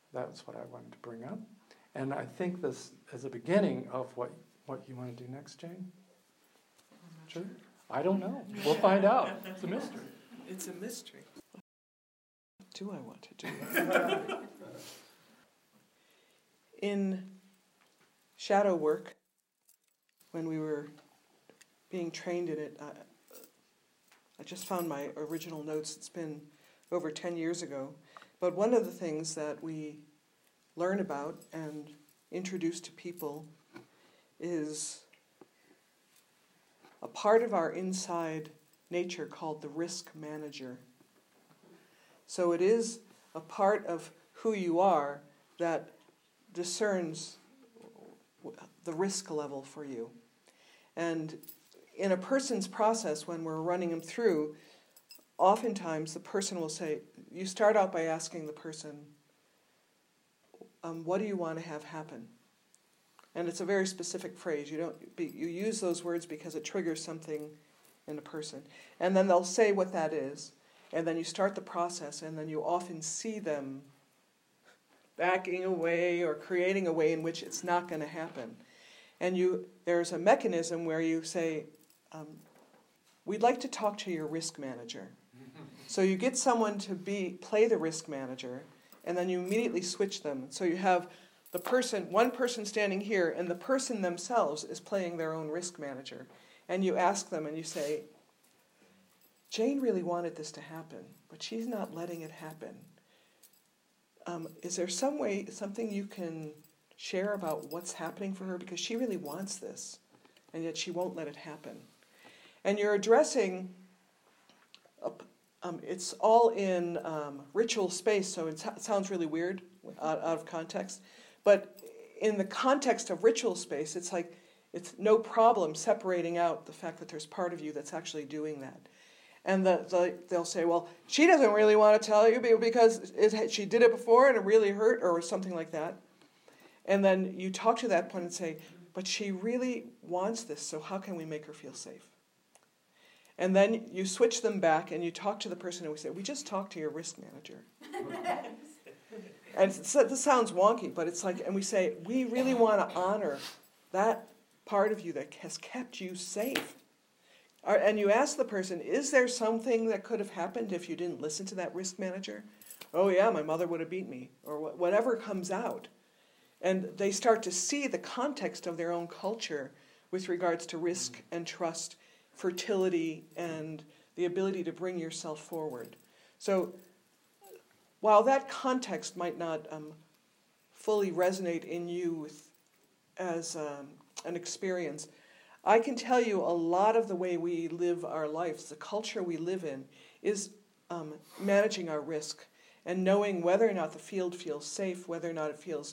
That's what I wanted to bring up. And I think this is a beginning of what you want to do next, Jane? Sure? I don't know. We'll find out. It's a mystery. It's a mystery. What do I want to do? In shadow work, when we were being trained in it, I just found my original notes. It's been over 10 years ago. But one of the things that we learn about and introduce to people is a part of our inside nature called the risk manager. So it is a part of who you are that discerns the risk level for you. And in a person's process, when we're running them through, oftentimes the person will say, you start out by asking the person, what do you want to have happen? And it's a very specific phrase. You use those words because it triggers something in a person. And then they'll say what that is, and then you start the process, and then you often see them backing away or creating a way in which it's not going to happen. And there's a mechanism where you say, we'd like to talk to your risk manager. So you get someone to play the risk manager, and then you immediately switch them. So you have one person standing here, and the person themselves is playing their own risk manager. And you ask them and you say, Jane really wanted this to happen, but she's not letting it happen. Is there something you can share about what's happening for her? Because she really wants this, and yet she won't let it happen. And you're addressing, it's all in ritual space, so it sounds really weird out of context. But in the context of ritual space, it's like it's no problem separating out the fact that there's part of you that's actually doing that. And they'll say, well, she doesn't really want to tell you because she did it before and it really hurt or something like that. And then you talk to that point and say, but she really wants this, so how can we make her feel safe? And then you switch them back and you talk to the person and we say, we just talked to your risk manager. And this sounds wonky, but it's like, and we say, we really want to honor that part of you that has kept you safe. And you ask the person, is there something that could have happened if you didn't listen to that risk manager? Oh yeah, my mother would have beat me, or whatever comes out. And they start to see the context of their own culture with regards to risk and trust, fertility, and the ability to bring yourself forward. So while that context might not fully resonate in you as an experience, I can tell you a lot of the way we live our lives, the culture we live in, is managing our risk and knowing whether or not the field feels safe, whether or not it feels...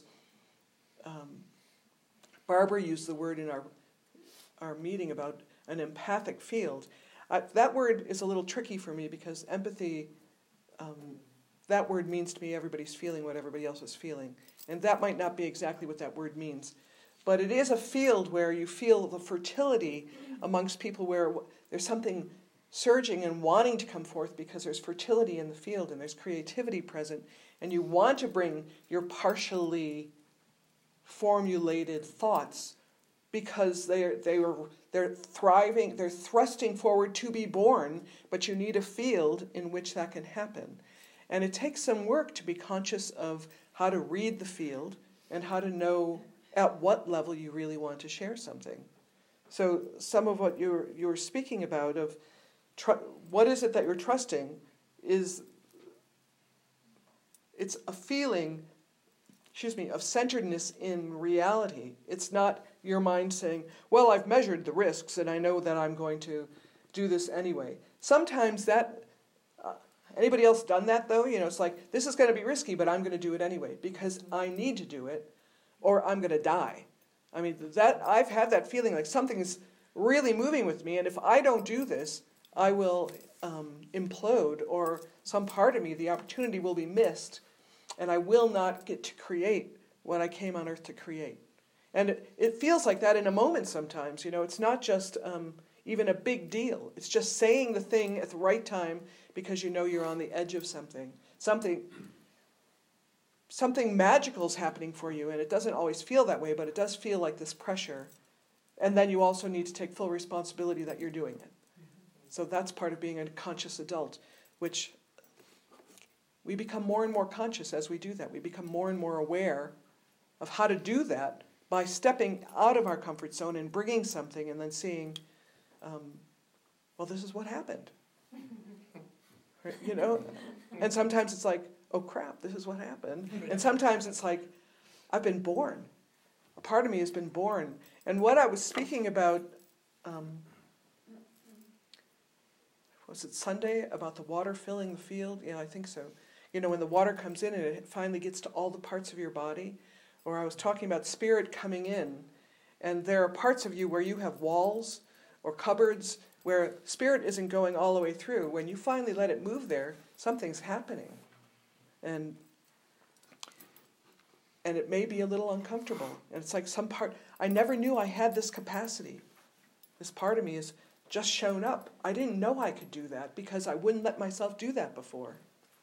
Barbara used the word in our meeting about an empathic field. That word is a little tricky for me because empathy, that word means to me everybody's feeling what everybody else is feeling. And that might not be exactly what that word means. But it is a field where you feel the fertility amongst people where there's something surging and wanting to come forth because there's fertility in the field and there's creativity present. And you want to bring your partially formulated thoughts because they're thriving, they're thrusting forward to be born, but you need a field in which that can happen. And it takes some work to be conscious of how to read the field and how to know at what level you really want to share something. So some of what you're speaking about of what is it that you're trusting it's a feeling, of centeredness in reality. It's not your mind saying, well, I've measured the risks and I know that I'm going to do this anyway. Sometimes anybody else done that though? It's like, this is going to be risky, but I'm going to do it anyway because I need to do it or I'm going to die. I mean, I've had that feeling like something is really moving with me, and if I don't do this, I will implode, or some part of me, the opportunity will be missed, and I will not get to create what I came on earth to create. And it feels like that in a moment sometimes. It's not just even a big deal. It's just saying the thing at the right time because you're on the edge of something. Something something magical is happening for you, and it doesn't always feel that way, but it does feel like this pressure. And then you also need to take full responsibility that you're doing it. So that's part of being a conscious adult, which we become more and more conscious as we do that. We become more and more aware of how to do that by stepping out of our comfort zone and bringing something and then seeing, well, this is what happened. Right? You know? And sometimes it's like, oh crap, this is what happened. And sometimes it's like, I've been born. A part of me has been born. And what I was speaking about, was it Sunday, about the water filling the field? Yeah, I think so. You know, when the water comes in and it finally gets to all the parts of your body. Or I was talking about spirit coming in. And there are parts of you where you have walls or cupboards where spirit isn't going all the way through. When you finally let it move there, something's happening. And it may be a little uncomfortable. And it's like some part, I never knew I had this capacity. This part of me has just shown up. I didn't know I could do that because I wouldn't let myself do that before.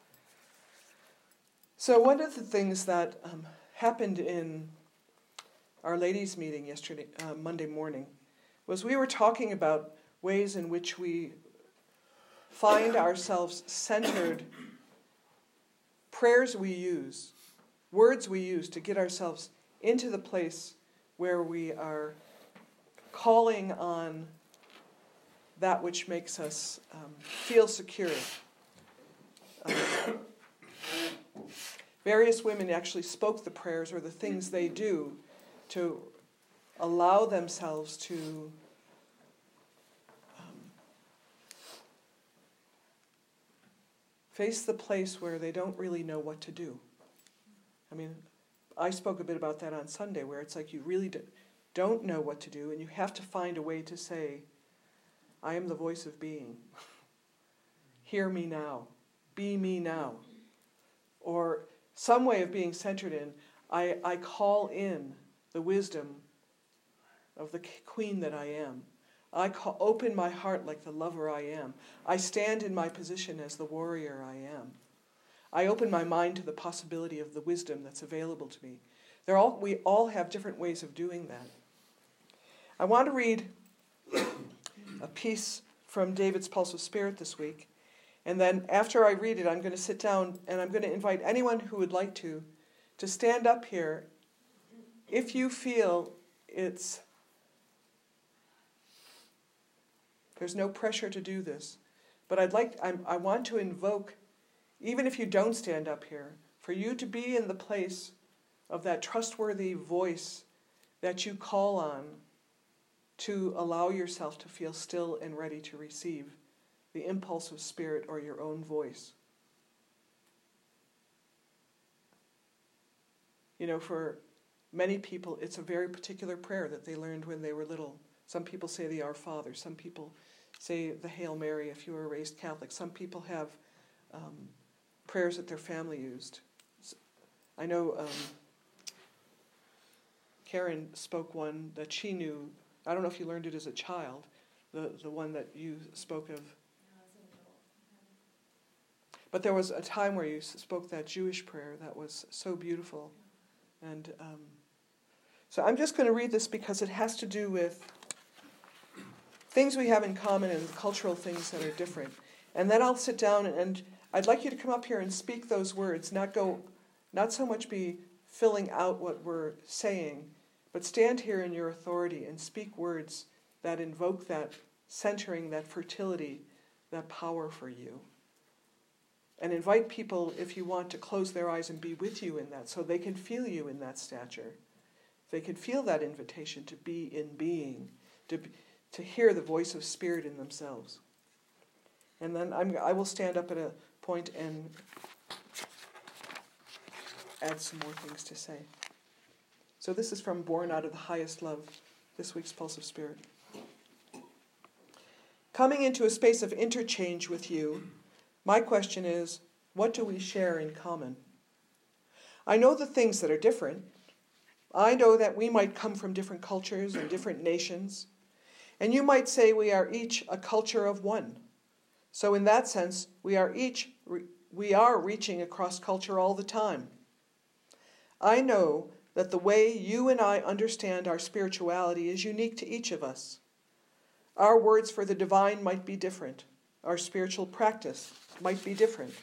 So one of the things that happened in our ladies' meeting yesterday, Monday morning, was we were talking about ways in which we find ourselves centered, prayers we use, words we use to get ourselves into the place where we are calling on that which makes us feel secure. Various women actually spoke the prayers or the things they do to allow themselves to face the place where they don't really know what to do. I mean, I spoke a bit about that on Sunday, where it's like you really don't know what to do, and you have to find a way to say, I am the voice of being. Hear me now. Be me now. Or some way of being centered in, I call in the wisdom of the queen that I am. Open my heart like the lover I am. I stand in my position as the warrior I am. I open my mind to the possibility of the wisdom that's available to me. We all have different ways of doing that. I want to read a piece from David's Pulse of Spirit this week. And then after I read it, I'm going to sit down and I'm going to invite anyone who would like to stand up here if you feel there's no pressure to do this. But I want to invoke, even if you don't stand up here, for you to be in the place of that trustworthy voice that you call on to allow yourself to feel still and ready to receive the impulse of spirit or your own voice. You know, for many people, it's a very particular prayer that they learned when they were little. Some people say the Our Father. Some people say the Hail Mary if you were raised Catholic. Some people have prayers that their family used. I know Karen spoke one that she knew. I don't know if you learned it as a child, the one that you spoke of. But there was a time where you spoke that Jewish prayer that was so beautiful. And so I'm just going to read this because it has to do with things we have in common and cultural things that are different. And then I'll sit down and I'd like you to come up here and speak those words, not so much be filling out what we're saying, but stand here in your authority and speak words that invoke that centering, that fertility, that power for you. And invite people, if you want, to close their eyes and be with you in that, so they can feel you in that stature. They can feel that invitation to be in being, to hear the voice of spirit in themselves. And then I will stand up at a point and add some more things to say. So this is from Born Out of the Highest Love, this week's Pulse of Spirit. Coming into a space of interchange with you, my question is, what do we share in common? I know the things that are different. I know that we might come from different cultures and different nations. And you might say we are each a culture of one. So in that sense, we are reaching across culture all the time. I know that the way you and I understand our spirituality is unique to each of us. Our words for the divine might be different. Our spiritual practice might be different.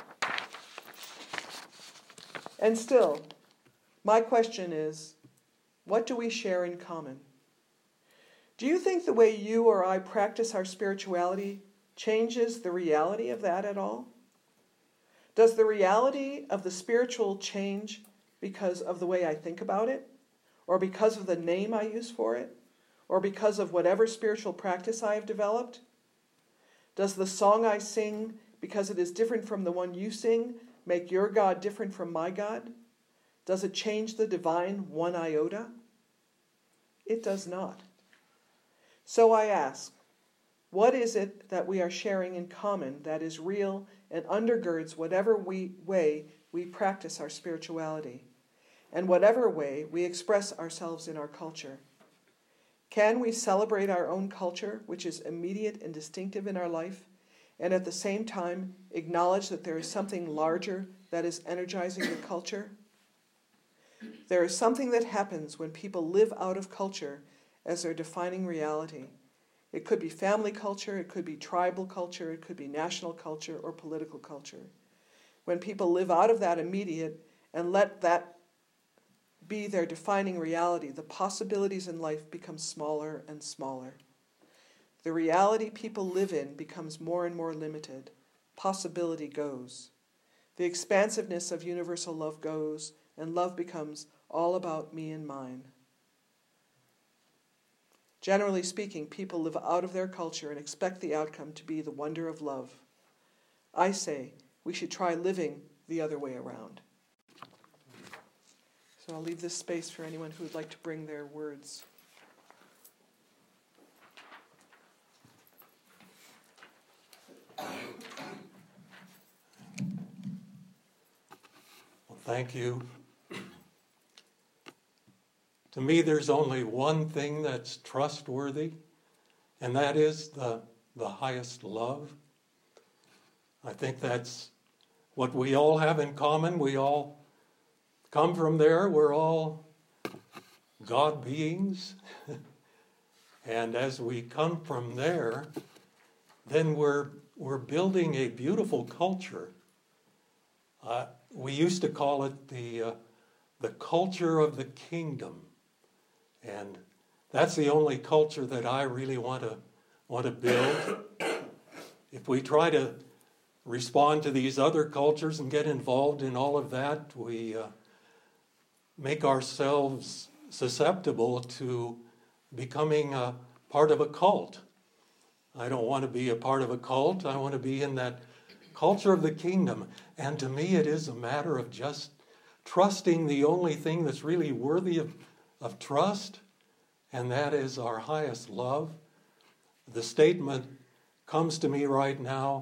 And still, my question is, what do we share in common? Do you think the way you or I practice our spirituality changes the reality of that at all? Does the reality of the spiritual change because of the way I think about it? Or because of the name I use for it? Or because of whatever spiritual practice I have developed? Does the song I sing, because it is different from the one you sing, make your God different from my God? Does it change the divine one iota? It does not. So I ask, what is it that we are sharing in common that is real and undergirds whatever way we practice our spirituality, and whatever way we express ourselves in our culture? Can we celebrate our own culture, which is immediate and distinctive in our life, and at the same time acknowledge that there is something larger that is energizing the culture? There is something that happens when people live out of culture as their defining reality. It could be family culture, it could be tribal culture, it could be national culture or political culture. When people live out of that immediate and let that be their defining reality, the possibilities in life become smaller and smaller. The reality people live in becomes more and more limited. Possibility goes. The expansiveness of universal love goes, and love becomes all about me and mine. Generally speaking, people live out of their culture and expect the outcome to be the wonder of love. I say we should try living the other way around. So I'll leave this space for anyone who would like to bring their words. Well, thank you. To me, there's only one thing that's trustworthy, and that is the highest love. I think that's what we all have in common. We all come from there. We're all God beings. And as we come from there, then we're building a beautiful culture. We used to call it the culture of the kingdom. And that's the only culture that I really want to build. If we try to respond to these other cultures and get involved in all of that, we make ourselves susceptible to becoming a part of a cult. I don't want to be a part of a cult. I want to be in that culture of the kingdom. And to me, it is a matter of just trusting the only thing that's really worthy of trust, and that is our highest love. The statement comes to me right now,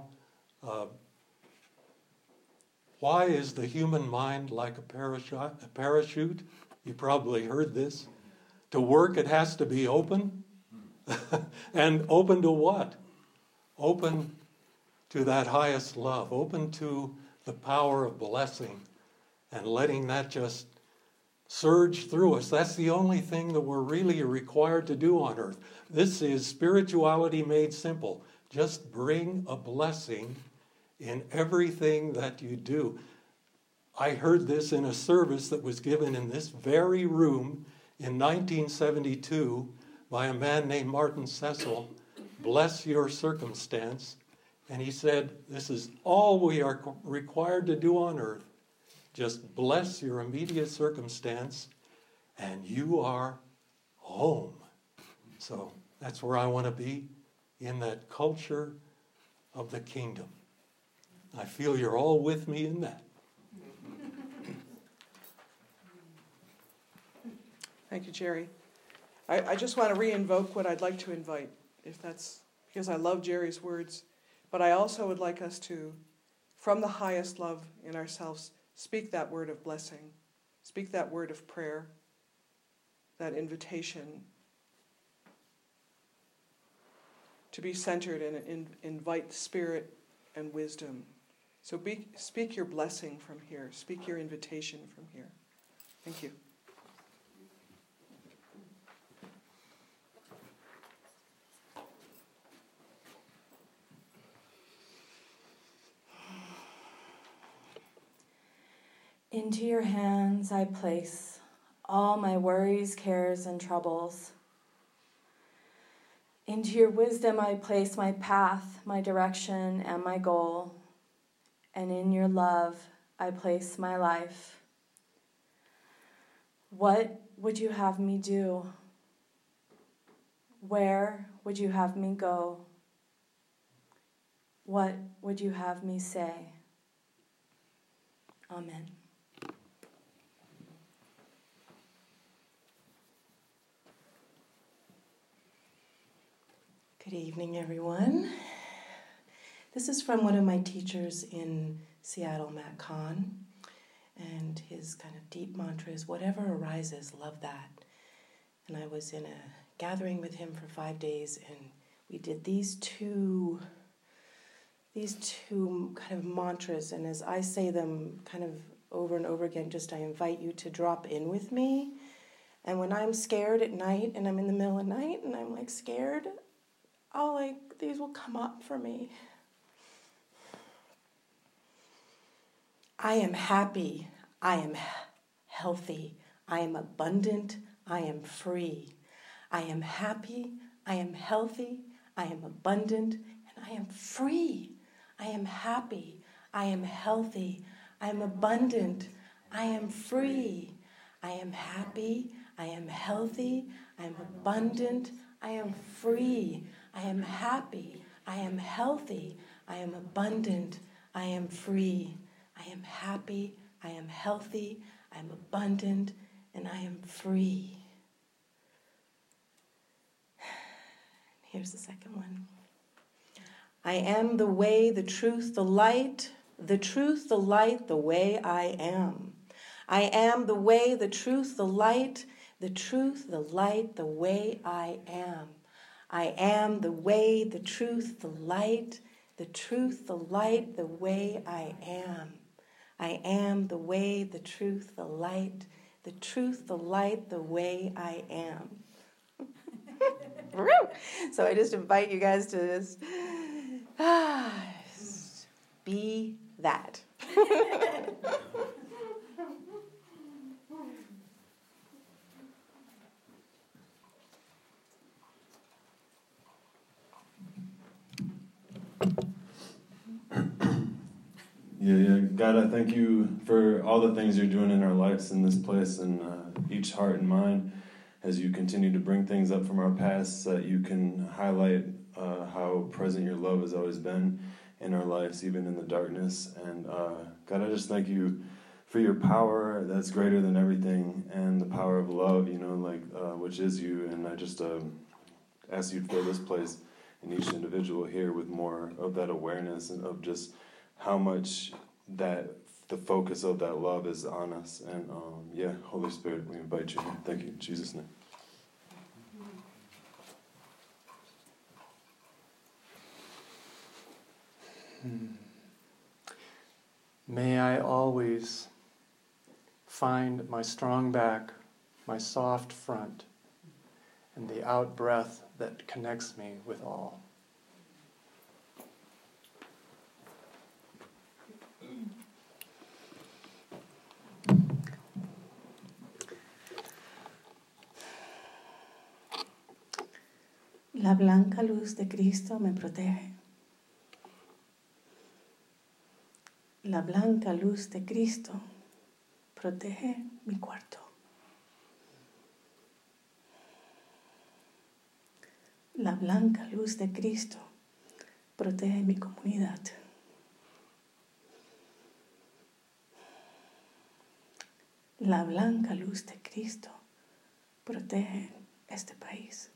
why is the human mind like a parachute? You probably heard this. To work, it has to be open. And open to what? Open to that highest love, open to the power of blessing, and letting that just surge through us. That's the only thing that we're really required to do on earth. This is spirituality made simple. Just bring a blessing in everything that you do. I heard this in a service that was given in this very room in 1972 by a man named Martin Cecil. Bless your circumstance. And he said, this is all we are required to do on earth. Just bless your immediate circumstance, and you are home. So that's where I want to be, in that culture of the kingdom. I feel you're all with me in that. Thank you, Jerry. I just want to re-invoke what I'd like to invite, if that's because I love Jerry's words. But I also would like us to, from the highest love in ourselves, speak that word of blessing, speak that word of prayer, that invitation to be centered and invite spirit and wisdom. So speak your blessing from here, speak your invitation from here. Thank you. Into your hands I place all my worries, cares, and troubles. Into your wisdom I place my path, my direction, and my goal. And in your love I place my life. What would you have me do? Where would you have me go? What would you have me say? Amen. Good evening, everyone. This is from one of my teachers in Seattle, Matt Kahn, and his kind of deep mantra is, whatever arises, love that. And I was in a gathering with him for 5 days, and we did these two kind of mantras, and as I say them kind of over and over again, just I invite you to drop in with me. And when I'm scared at night, and I'm in the middle of the night, and I'm like scared, these will come up for me. I am happy, I am healthy, I am abundant, I am free. I am happy, I am healthy, I am abundant, and I am free. I am happy, I am healthy, I am abundant, I am free. I am happy, I am healthy, I am abundant, I am free. I am happy, I am healthy, I am abundant, I am free. I am happy, I am healthy, I am abundant, and I am free. Here's the second one. I am the way, the truth, the light, the truth, the light, the way I am. I am the way, the truth, the light, the truth, the light, the way I am. I am the way, the truth, the light, the truth, the light, the way I am. I am the way, the truth, the light, the truth, the light, the way I am. So I just invite you guys to just be that. Yeah. God, I thank you for all the things you're doing in our lives in this place and each heart and mind as you continue to bring things up from our past so that you can highlight how present your love has always been in our lives, even in the darkness. And God, I just thank you for your power that's greater than everything and the power of love, which is you. And I just ask you to fill this place and each individual here with more of that awareness and of just how much that the focus of that love is on us. And Holy Spirit, we invite you here. Thank you in Jesus' name. May I always find my strong back, my soft front, and the out breath that connects me with all. La blanca luz de Cristo me protege. La blanca luz de Cristo protege mi cuarto. La blanca luz de Cristo protege mi comunidad. La blanca luz de Cristo protege este país.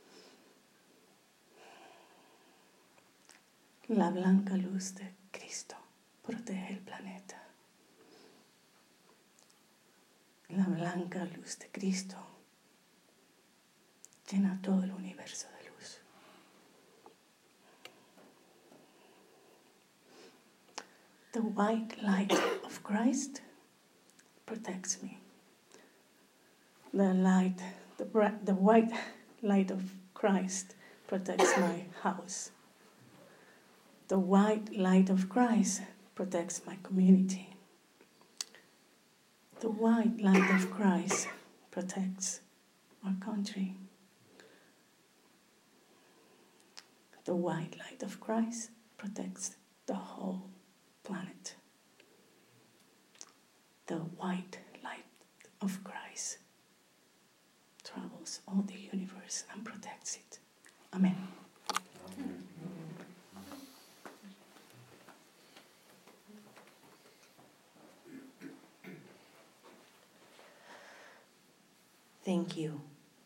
La blanca luz de Cristo protege el planeta. La blanca luz de Cristo llena todo el universo de luz. The white light of Christ protects me. The light, the white light of Christ protects my house. The white light of Christ protects my community. The white light of Christ protects our country. The white light of Christ protects the whole planet. The white light of Christ travels all the universe and protects it. Amen. Thank you.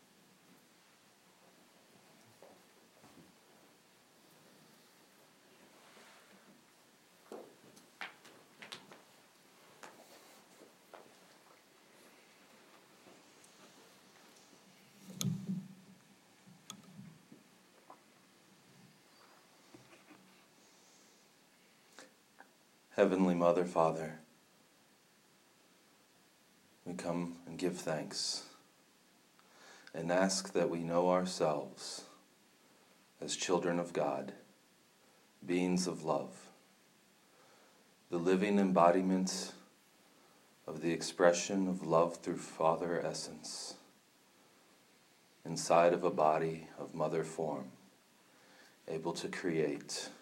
Heavenly Mother, Father, we come and give thanks and ask that we know ourselves as children of God, beings of love, the living embodiment of the expression of love through Father Essence, inside of a body of Mother form, able to create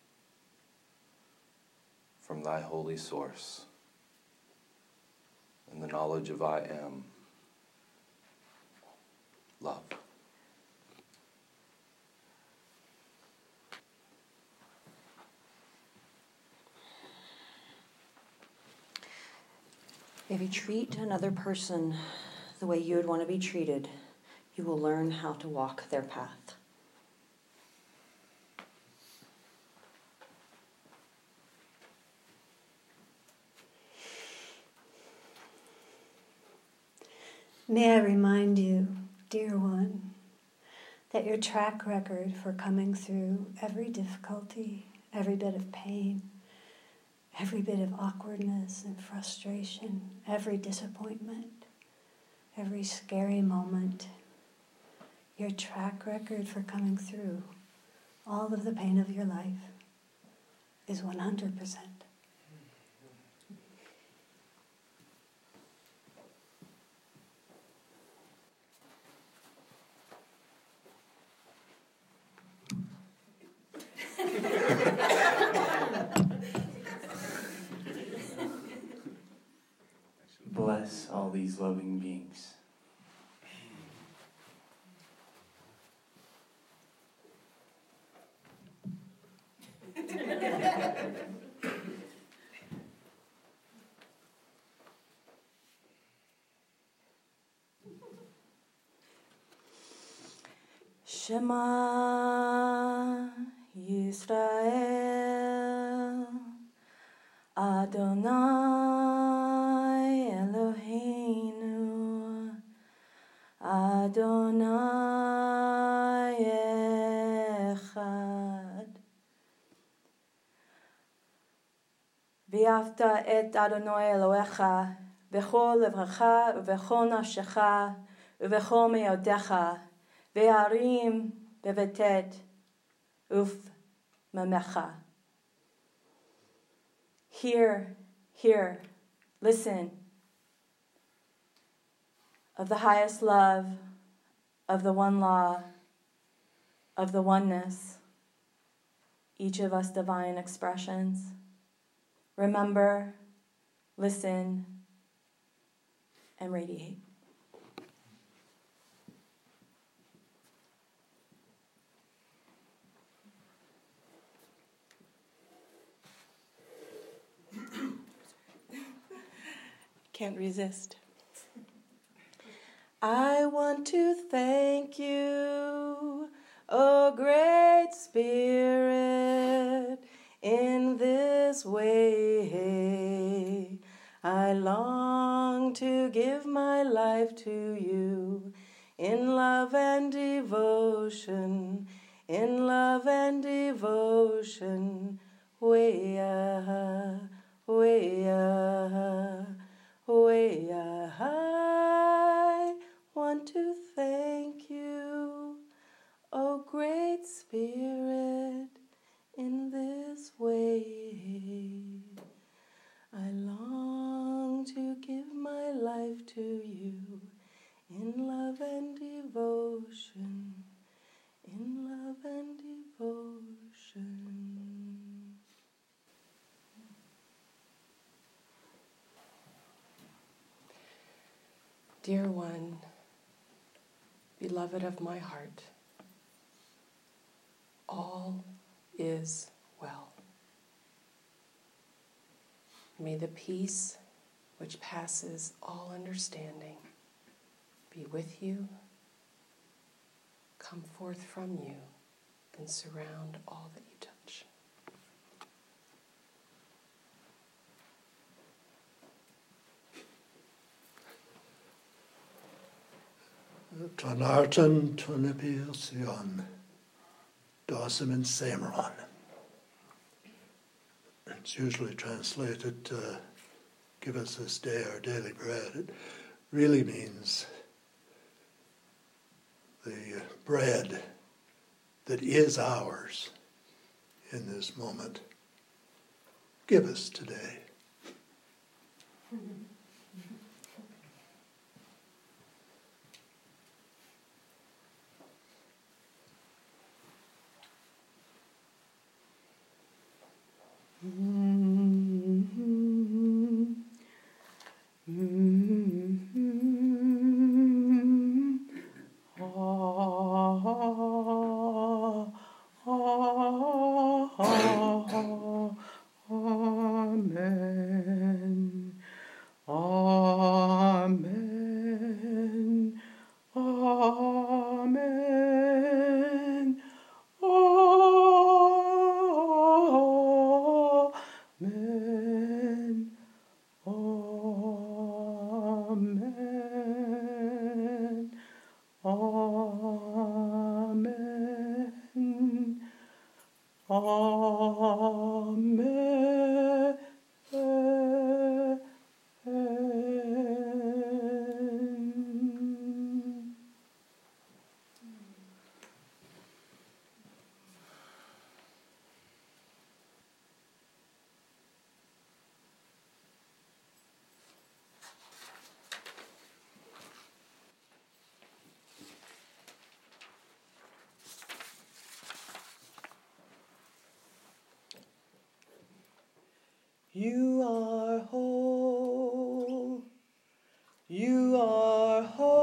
from thy holy source, in the knowledge of I am, love. If you treat another person the way you would want to be treated, you will learn how to walk their path. May I remind you, dear one, that your track record for coming through every difficulty, every bit of pain, every bit of awkwardness and frustration, every disappointment, every scary moment, your track record for coming through all of the pain of your life is 100%. Bless all these loving beings. Shema Yisrael Adonai Eloheinu Adonai Echad V'yafta et Adonai Elohecha v'chol levracha v'chol nafshecha v'chol meyodecha v'harim v'vetet uf'mamecha. Hear, listen of the highest love, of the one law, of the oneness, each of us divine expressions. Remember, listen, and radiate. Can't resist. I want to thank you, O great Spirit, in this way. I long to give my life to you in love and devotion, in love and devotion. Way-ah, way-ah. Way high, to thank you, O great Spirit, in this way. I long to give my life to you in love and devotion, in love and devotion. Dear one, beloved of my heart, all is well. May the peace which passes all understanding be with you, come forth from you, and surround all that you touch. Tronartan Tronipiosion, Dawson and Samron. It's usually translated, give us this day our daily bread. It really means the bread that is ours in this moment. Give us today. You are whole, you are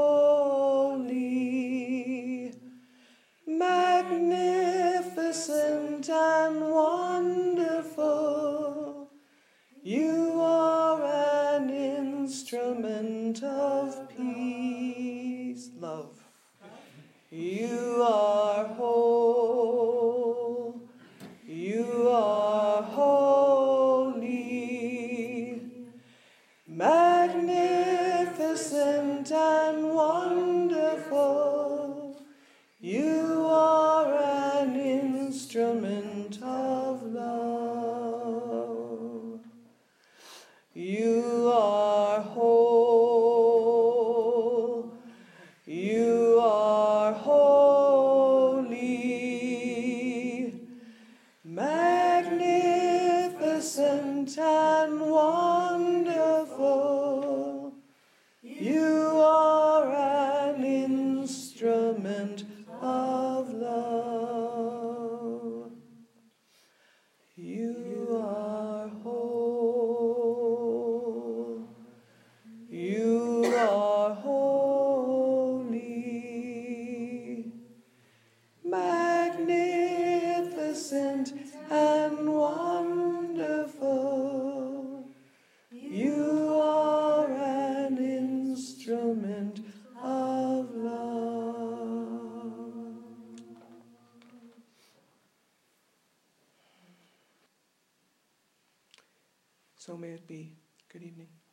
holy, magnificent and wonderful. You are an instrument of peace, love. You are whole, you are holy, magnificent and wonderful. You are an instrument of love. You are whole, you are holy, magnificent and wonderful. You are an instrument of love. You are whole, you are holy, magnificent and wonderful. You are an instrument of love. So may it be. Good evening.